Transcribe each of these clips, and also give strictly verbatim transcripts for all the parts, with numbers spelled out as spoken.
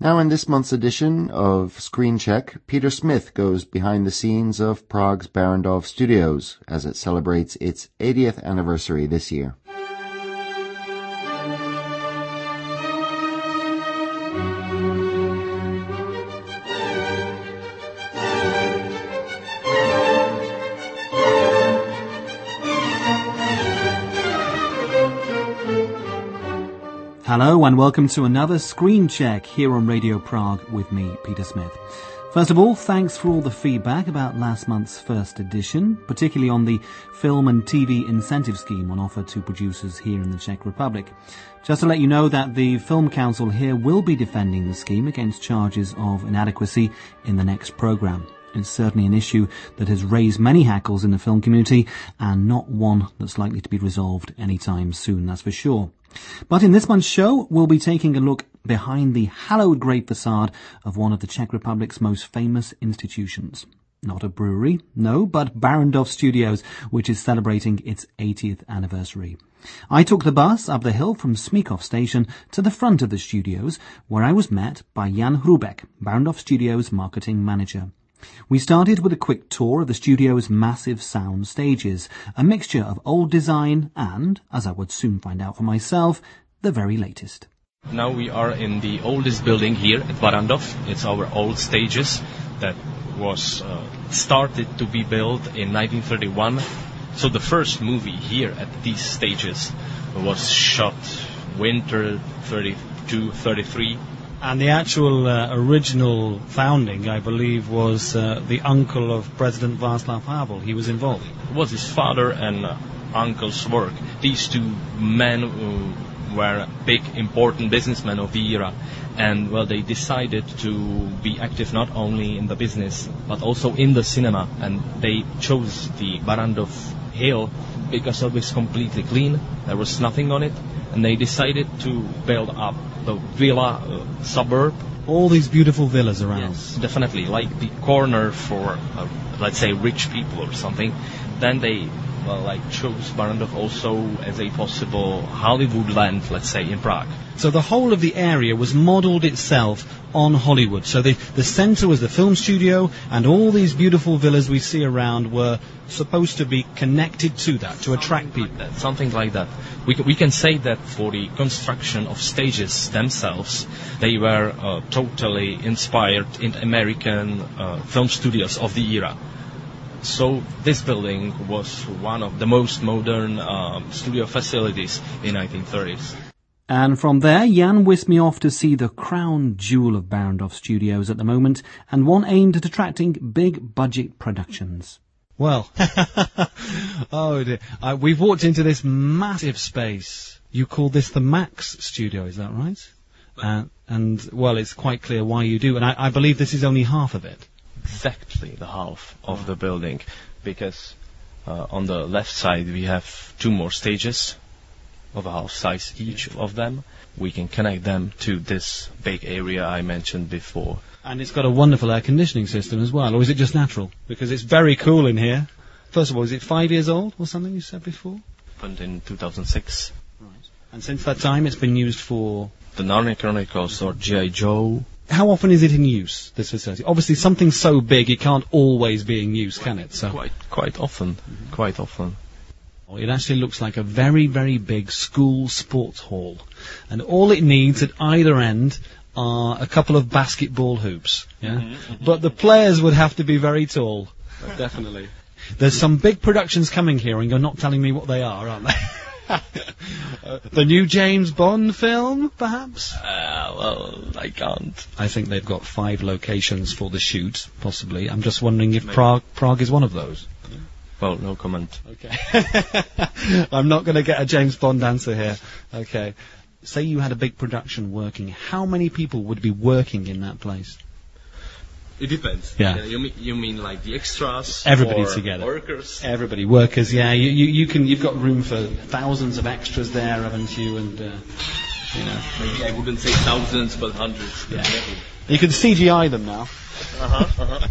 Now in this month's edition of Screen Check, Peter Smith goes behind the scenes of Prague's Barrandov Studios as it celebrates its eightieth anniversary this year. Hello and welcome to another Screen Check here on Radio Prague with me, Peter Smith. First of all, thanks for all the feedback about last month's first edition, particularly on the film and T V incentive scheme on offer to producers here in the Czech Republic. Just to let you know that the Film Council here will be defending the scheme against charges of inadequacy in the next programme. It's certainly an issue that has raised many hackles in the film community and not one that's likely to be resolved anytime soon, that's for sure. But in this month's show, we'll be taking a look behind the hallowed great facade of one of the Czech Republic's most famous institutions. Not a brewery, no, but Barrandov Studios, which is celebrating its eightieth anniversary. I took the bus up the hill from Smíchov station to the front of the studios, where I was met by Jan Hrubek, Barrandov Studios marketing manager. We started with a quick tour of the studio's massive sound stages, a mixture of old design and, as I would soon find out for myself, the very latest. Now we are in the oldest building here at Barrandov. It's our old stages that was uh, started to be built in nineteen thirty-one. So the first movie here at these stages was shot winter thirty-two thirty-three. And the actual uh, original founding, I believe, was uh, the uncle of President Václav Havel. He was involved. It was his father and uh, uncle's work. These two men uh, were big, important businessmen of the era. And, well, they decided to be active not only in the business, but also in the cinema. And they chose the Barrandov Hill because it was completely clean. There was nothing on it. And they decided to build up the villa uh, suburb. All these beautiful villas around. Yes, definitely, like the corner for, uh, let's say, rich people or something. Then they, well, like, chose Barrandov also as a possible Hollywood land, let's say, in Prague. So the whole of the area was modelled itself on Hollywood. So the, the centre was the film studio, and all these beautiful villas we see around were supposed to be connected to that, to attract people. Like that, something like that. We can, we can say that for the construction of stages themselves, they were uh, totally inspired in American uh, film studios of the era. So this building was one of the most modern um, studio facilities in nineteen thirties. And from there, Jan whisked me off to see the crown jewel of Barrandov Studios at the moment, and one aimed at attracting big-budget productions. Well, oh dear. Uh, we've walked into this massive space. You call this the Max Studio, is that right? Uh, and, well, it's quite clear why you do, and I, I believe this is only half of it. Exactly the half of the building, because uh, on the left side we have two more stages of a half size each of them. We can connect them to this big area I mentioned before. And it's got a wonderful air conditioning system as well, or is it just natural? Because it's very cool in here. First of all, is it five years old or something you said before? Opened in two thousand six. Right. And since that time it's been used for... The Narnia Chronicles or G I. Joe. How often is it in use, this facility? Obviously something so big it can't always be in use, can it? So Quite, quite often, mm-hmm. quite often. It actually looks like a very, very big school sports hall. And all it needs at either end are a couple of basketball hoops. Yeah? Mm-hmm, mm-hmm. But the players would have to be very tall. Definitely. There's some big productions coming here, and you're not telling me what they are, aren't they? uh, the new James Bond film, perhaps? Uh, well, I can't. I think they've got five locations for the shoot, possibly. I'm just wondering if Prague, Prague is one of those. Well, no comment. Okay. I'm not going to get a James Bond answer here. Okay. Say you had a big production working. How many people would be working in that place? It depends. Yeah. yeah you mean you mean like the extras? Everybody or together. Workers. Everybody, workers. Yeah. You, you you can you've got room for thousands of extras there, haven't you? And uh, you know. Maybe I wouldn't say thousands, but hundreds. Yeah. You can C G I them now. Uh huh. Uh huh.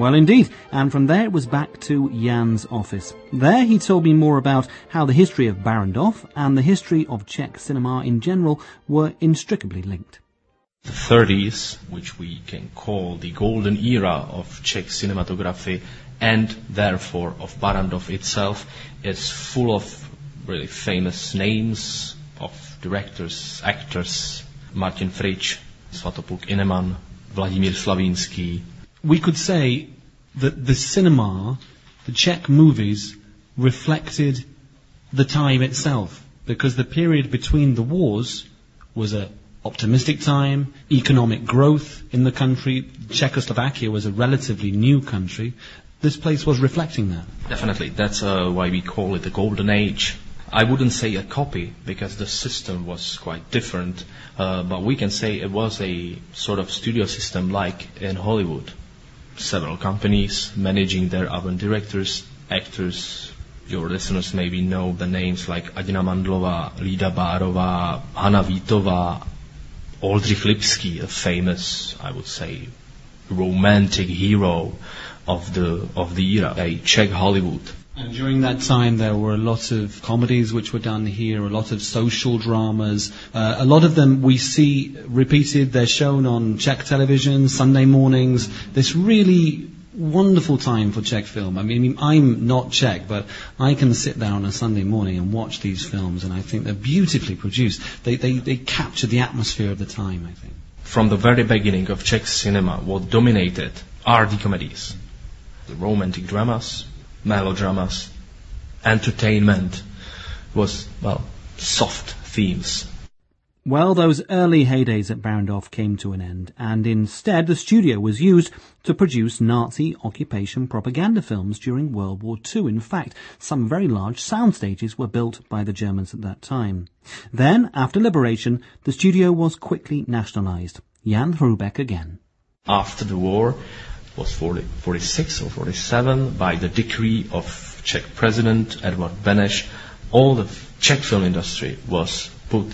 Well, indeed. And from there it was back to Jan's office. There he told me more about how the history of Barrandov and the history of Czech cinema in general were inextricably linked. The thirties, which we can call the golden era of Czech cinematography and therefore of Barrandov itself, is full of really famous names of directors, actors: Martin Fritsch, Svatopluk Ineman, Vladimír Slavinský. We could say that the cinema, the Czech movies, reflected the time itself, because the period between the wars was a optimistic time, economic growth in the country. Czechoslovakia was a relatively new country. This place was reflecting that. Definitely, that's uh, why we call it the golden age. I wouldn't say a copy, because the system was quite different, uh, but we can say it was a sort of studio system like in Hollywood. Several companies managing their own directors, actors. Your listeners maybe know the names like Adina Mandlova, Lida Bárová, Hanna Vítová, Oldřich Lipský, a famous, I would say, romantic hero of the of the era, a Czech Hollywood. And during that time there were a lot of comedies which were done here, a lot of social dramas. Uh, a lot of them we see repeated. They're shown on Czech television, Sunday mornings. This really wonderful time for Czech film. I mean, I'm not Czech, but I can sit there on a Sunday morning and watch these films, and I think they're beautifully produced. They, they, they capture the atmosphere of the time, I think. From the very beginning of Czech cinema, what dominated are the comedies, the romantic dramas, melodramas. Entertainment was, well, soft themes. Well, those early heydays at Barrandov came to an end, and instead the studio was used to produce Nazi occupation propaganda films during World War Two. In fact, some very large sound stages were built by the Germans at that time. Then, after liberation, the studio was quickly nationalized. Jan Hrubeck again. After the war, was forty, forty-six or forty-seven, by the decree of Czech President Edvard Beneš, all the Czech film industry was put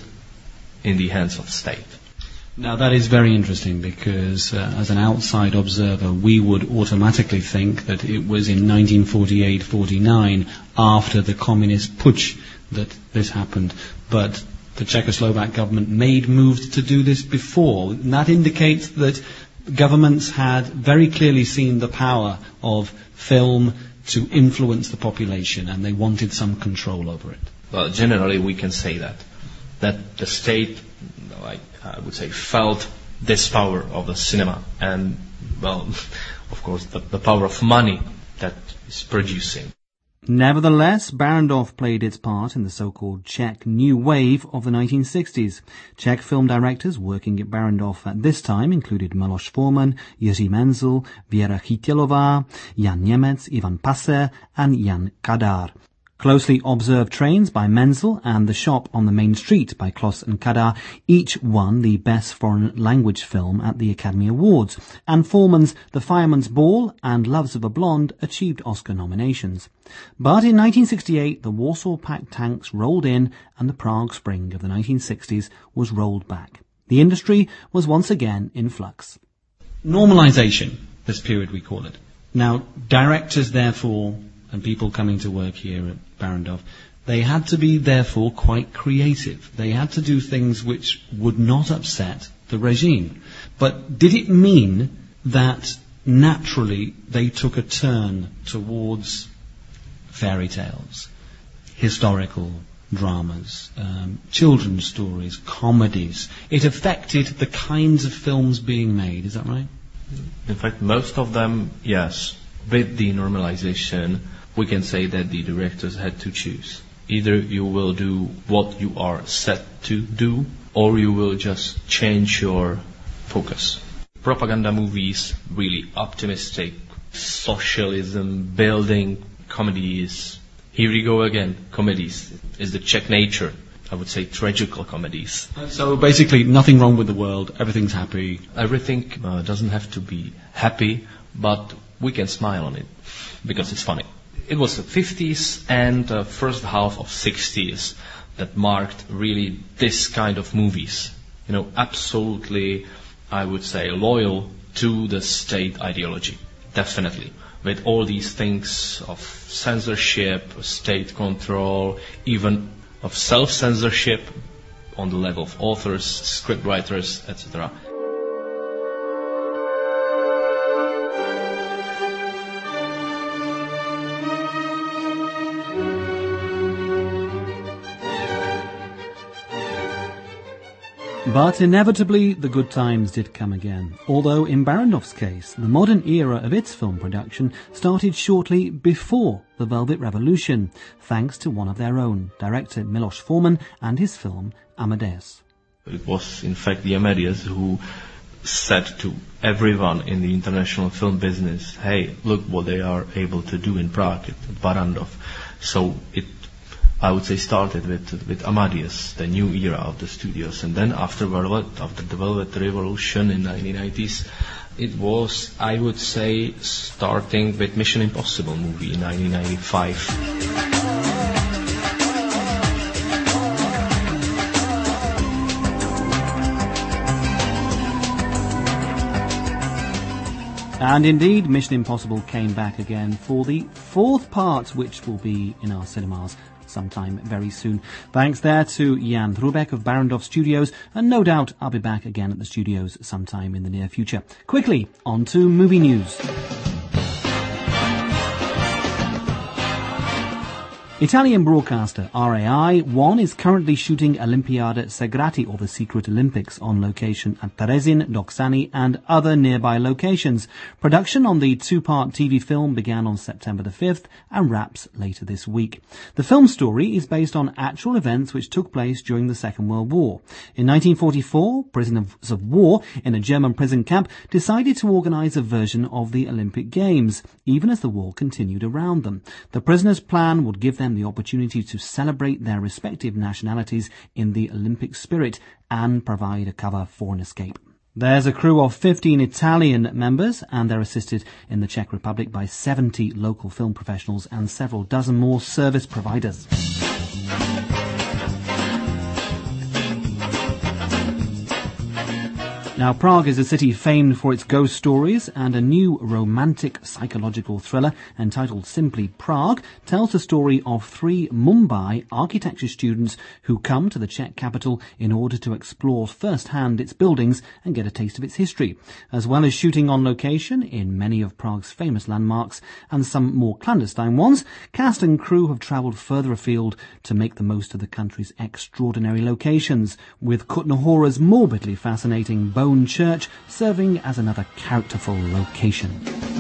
in the hands of state. Now that is very interesting, because uh, as an outside observer we would automatically think that it was in nineteen forty-eight forty-nine, after the communist putsch, that this happened. But the Czechoslovak government made moves to do this before. And that indicates that governments had very clearly seen the power of film to influence the population, and they wanted some control over it. Well, generally we can say that. That the state, like, I would say, felt this power of the cinema, and, well, of course, the, the power of money that is producing. Nevertheless, Barrandov played its part in the so-called Czech New Wave of the nineteen sixties. Czech film directors working at Barrandov at this time included Miloš Forman, Jiří Menzel, Věra Chytilová, Jan Němec, Ivan Passer, and Jan Kadar. Closely observed trains by Menzel and The Shop on the Main Street by Kloss and Kadar each won the Best Foreign Language Film at the Academy Awards, and Forman's The Fireman's Ball and Loves of a Blonde achieved Oscar nominations. But in nineteen sixty-eight, the Warsaw Pact tanks rolled in, and the Prague Spring of the nineteen sixties was rolled back. The industry was once again in flux. Normalization, this period we call it. Now, directors, therefore, and people coming to work here at Barrandov, they had to be, therefore, quite creative. They had to do things which would not upset the regime. But did it mean that naturally they took a turn towards fairy tales, historical dramas, um, children's stories, comedies? It affected the kinds of films being made, is that right? In fact, most of them, yes. With the normalization, we can say that the directors had to choose. Either you will do what you are set to do, or you will just change your focus. Propaganda movies, really optimistic, socialism, building, comedies. Here we go again, comedies. Is the Czech nature. I would say tragical comedies. So basically, nothing wrong with the world, everything's happy. Everything uh, doesn't have to be happy, but we can smile on it, because it's funny. It was the fifties and the first half of sixties that marked really this kind of movies. You know, absolutely, I would say, loyal to the state ideology. definitely. With all these things of censorship, state control, even of self-censorship on the level of authors, scriptwriters, et cetera. But inevitably, the good times did come again, although in Barrandov's case, the modern era of its film production started shortly before the Velvet Revolution, thanks to one of their own, director Milos Forman and his film Amadeus. It was, in fact, the Amadeus who said to everyone in the international film business, hey, look what they are able to do in Prague, at Barrandov. So it I would say started with with Amadeus, the new era of the studios, and then after Velvet, after the Velvet Revolution in nineteen nineties, it was, I would say, starting with Mission Impossible movie in nineteen ninety-five. And indeed, Mission Impossible came back again for the fourth part, which will be in our cinemas sometime very soon. Thanks there to Jan Hrubek of Barrandov Studios, and no doubt I'll be back again at the studios sometime in the near future. Quickly, on to movie news. Italian broadcaster R A I one is currently shooting Olimpiade Segreti, or the Secret Olympics, on location at Terezin, Doksani and other nearby locations. Production on the two-part T V film began on September the fifth and wraps later this week. The film story is based on actual events which took place during the Second World War. In nineteen forty-four, prisoners of war in a German prison camp decided to organise a version of the Olympic Games, even as the war continued around them. The prisoners' plan would give them the opportunity to celebrate their respective nationalities in the Olympic spirit and provide a cover for an escape. There's a crew of fifteen Italian members, and they're assisted in the Czech Republic by seventy local film professionals and several dozen more service providers. Now, Prague is a city famed for its ghost stories, and a new romantic psychological thriller entitled simply Prague tells the story of three Mumbai architecture students who come to the Czech capital in order to explore firsthand its buildings and get a taste of its history. As well as shooting on location in many of Prague's famous landmarks and some more clandestine ones, cast and crew have travelled further afield to make the most of the country's extraordinary locations, with Kutná Hora's morbidly fascinating Bone Church serving as another characterful location.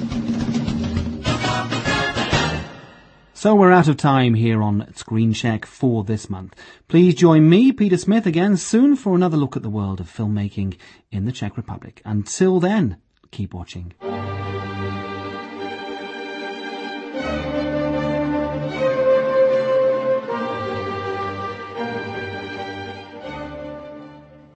So we're out of time here on Screen Check for this month. Please join me, Peter Smith, again soon for another look at the world of filmmaking in the Czech Republic. Until then, keep watching.